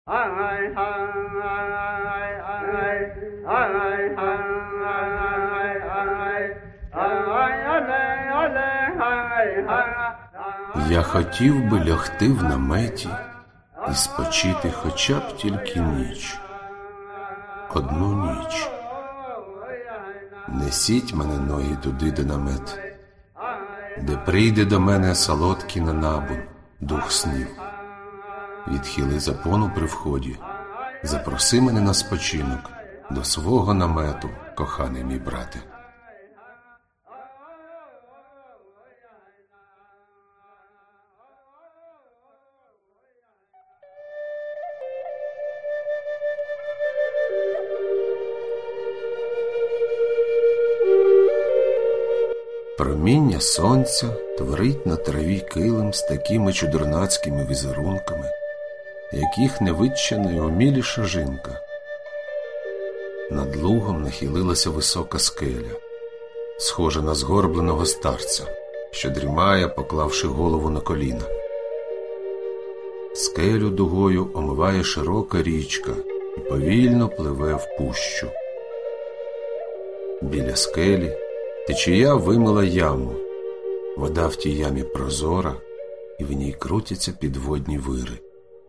Я хотів би лягти в наметі і спочити хоча б тільки ніч. Одну ніч. Несіть мене ноги туди, де намет, де прийде до мене солодкий нанабун, дух снів. Відхили запону при вході, запроси мене на спочинок до свого намету, коханий мій брате. Проміння сонця творить на траві килим з такими чудернацькими візерунками, яких не витче найуміліша жінка. Над лугом нахилилася висока скеля, схожа на згорбленого старця, що дрімає, поклавши голову на коліна. Скелю дугою омиває широка річка і повільно пливе в пущу. Біля скелі течія вимила яму. Вода в тій ямі прозора, і в ній крутяться підводні вири.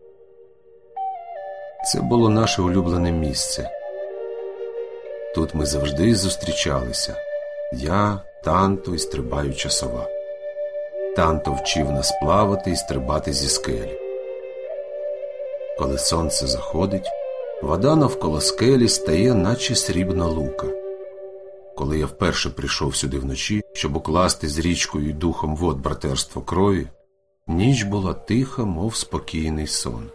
Це було наше улюблене місце. Тут ми завжди зустрічалися. Я, Танто і стрибаюча сова. Танто вчив нас плавати і стрибати зі скелі. Коли сонце заходить, вода навколо скелі стає, наче срібна лука. Коли я вперше прийшов сюди вночі, щоб укласти з річкою і духом вод братерство крові, ніч була тиха, мов спокійний сон.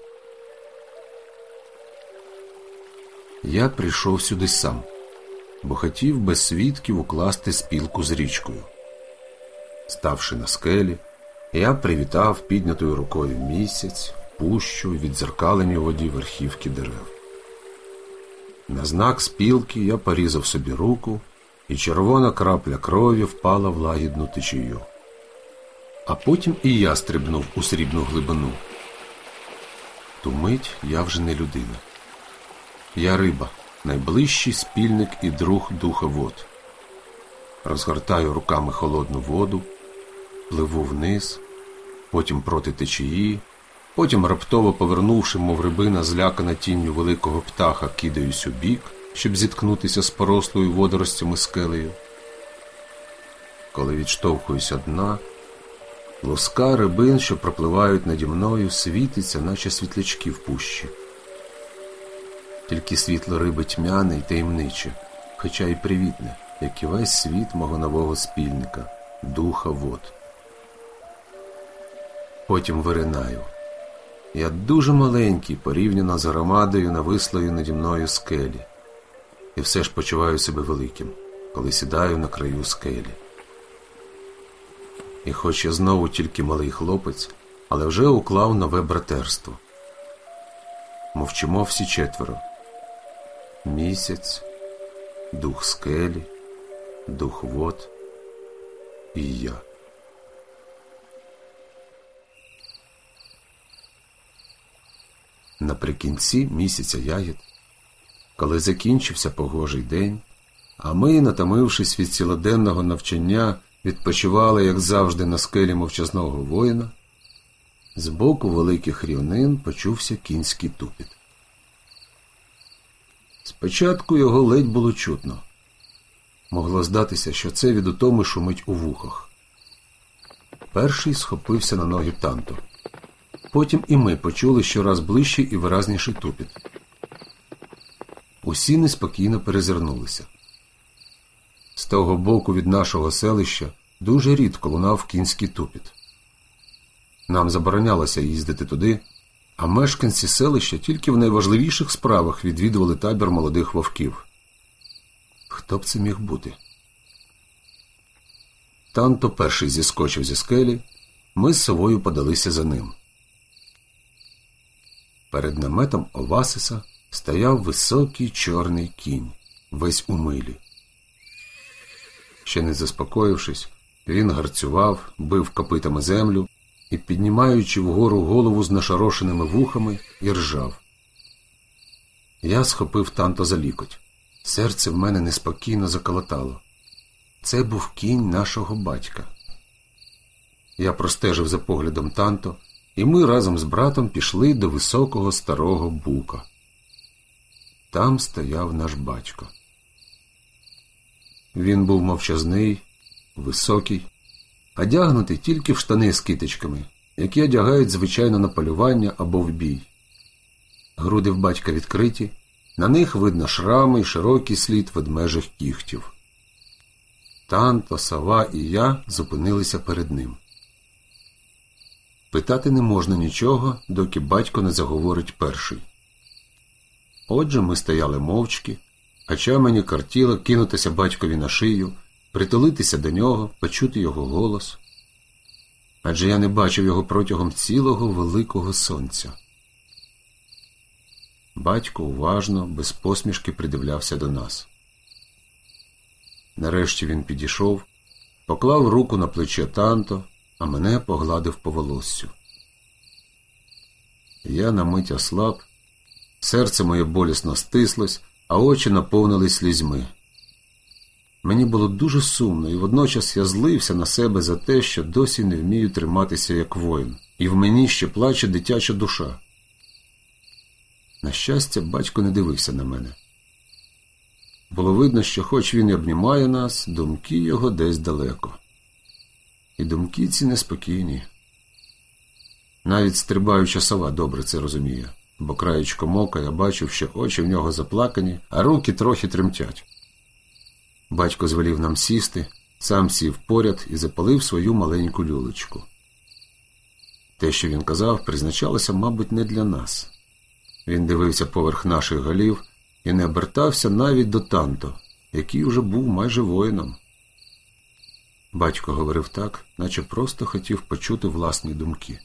Я прийшов сюди сам, бо хотів без свідків укласти спілку з річкою. Ставши на скелі, я привітав піднятою рукою місяць, пущу і віддзеркалені у воді верхівки дерев. На знак спілки я порізав собі руку, і червона крапля крові впала в лагідну течію. А потім і я стрибнув у срібну глибину. Ту мить я вже не людина. Я риба, найближчий спільник і друг духа вод. Розгортаю руками холодну воду, пливу вниз, потім проти течії, потім раптово повернувши, мов рибина, злякана тінню великого птаха, кидаюсь у бік, щоб зіткнутися з порослою водоростями скелею. Коли відштовхуюсь од дна, луска рибин, що пропливають наді мною, світиться, наче світлячки в пущі. Тільки світло риби тьмяне й таємниче, хоча й привітне, як і весь світ мого нового спільника, духа вод. Потім виринаю. Я дуже маленький, порівняно з громадою навислої наді мною скелі. І все ж почуваю себе великим, коли сідаю на краю скелі. І хоч я знову тільки малий хлопець, але вже уклав нове братерство. Мовчимо всі четверо. Місяць, дух скелі, дух вод і я. Наприкінці місяця ягід, коли закінчився погожий день, а ми, натомившись від цілоденного навчання, відпочивали, як завжди, на скелі мовчазного воїна, з боку великих рівнин почувся кінський тупіт. Спочатку його ледь було чутно. Могло здатися, що це від утоми шумить у вухах. Перший схопився на ноги Танто. Потім і ми почули щораз ближчий і виразніший тупіт. Усі неспокійно перезирнулися. З того боку від нашого селища дуже рідко лунав кінський тупіт. Нам заборонялося їздити туди, а мешканці селища тільки в найважливіших справах відвідували табір молодих вовків. Хто б це міг бути? Танто перший зіскочив зі скелі, ми з совою подалися за ним. Перед наметом Овасиса стояв високий чорний кінь, весь у милі. Ще не заспокоївшись, він гарцював, бив копитами землю і, піднімаючи вгору голову з нашорошеними вухами, іржав. Я схопив Танто за лікоть. Серце в мене неспокійно заколотало. Це був кінь нашого батька. Я простежив за поглядом Танто, і ми разом з братом пішли до високого старого бука. Там стояв наш батько. Він був мовчазний, високий, одягнутий тільки в штани з китичками, які одягають звичайно на полювання або в бій. Груди в батька відкриті, на них видно шрами і широкий слід ведмежих кігтів. Танто, сова і я зупинилися перед ним. Питати не можна нічого, доки батько не заговорить перший. Отже, ми стояли мовчки, хоча мені кортіло кинутися батькові на шию, притулитися до нього, почути його голос. Адже я не бачив його протягом цілого великого сонця. Батько уважно, без посмішки придивлявся до нас. Нарешті він підійшов, поклав руку на плече Танто, а мене погладив по волоссю. Я на мить ослаб, серце моє болісно стислось, а очі наповнились слізьми. Мені було дуже сумно, і водночас я злився на себе за те, що досі не вмію триматися як воїн, і в мені ще плаче дитяча душа. На щастя, батько не дивився на мене. Було видно, що хоч він і обнімає нас, думки його десь далеко. І думки ці неспокійні. Навіть стрибаюча сова добре це розуміє, бо краєчком ока я бачив, що очі в нього заплакані, а руки трохи тремтять. Батько звелів нам сісти, сам сів поряд і запалив свою маленьку люлечку. Те, що він казав, призначалося, мабуть, не для нас. Він дивився поверх наших голів і не обертався навіть до Танто, який уже був майже воїном. Батько говорив так, наче просто хотів почути власні думки.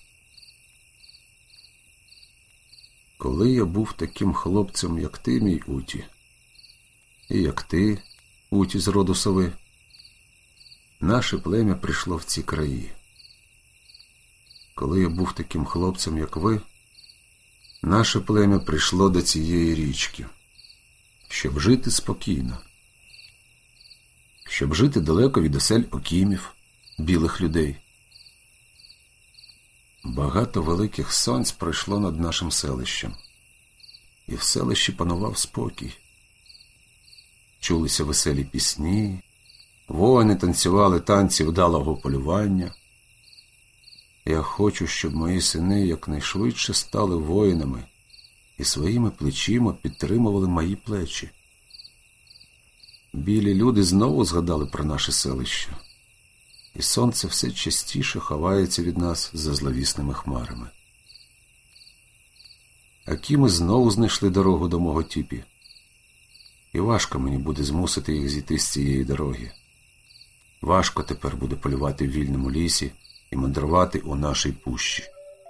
Коли я був таким хлопцем, як ти, мій Уті, і як ти, Уті з роду сови, наше плем'я прийшло в ці краї. Коли я був таким хлопцем, як ви, наше плем'я прийшло до цієї річки, щоб жити спокійно, щоб жити далеко від осель окімів, білих людей. Багато великих сонць пройшло над нашим селищем, і в селищі панував спокій. Чулися веселі пісні, воїни танцювали танці вдалого полювання. Я хочу, щоб мої сини якнайшвидше стали воїнами і своїми плечима підтримували мої плечі. Білі люди знову згадали про наше селище, і сонце все частіше ховається від нас за зловісними хмарами. Акіми знову знайшли дорогу до мого тіпі, і важко мені буде змусити їх зійти з цієї дороги. Важко тепер буде полювати в вільному лісі і мандрувати у нашій пущі.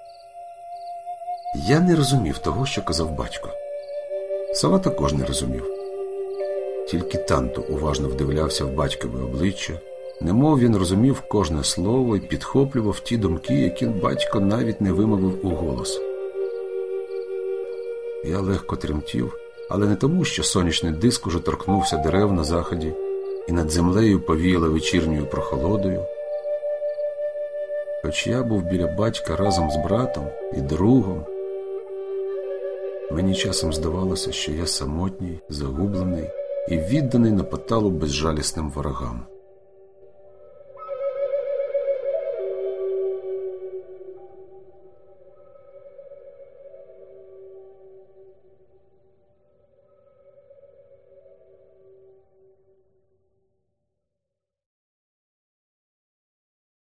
Я не розумів того, що казав батько. Сова також не розумів. Тільки Танто уважно вдивлявся в батькове обличчя, немов він розумів кожне слово і підхоплював ті думки, які батько навіть не вимовив уголос. Я легко тремтів, але не тому, що сонячний диск уже торкнувся дерев на заході і над землею повіяло вечірньою прохолодою. Хоч я був біля батька разом з братом і другом, мені часом здавалося, що я самотній, загублений і відданий на поталу безжалісним ворогам.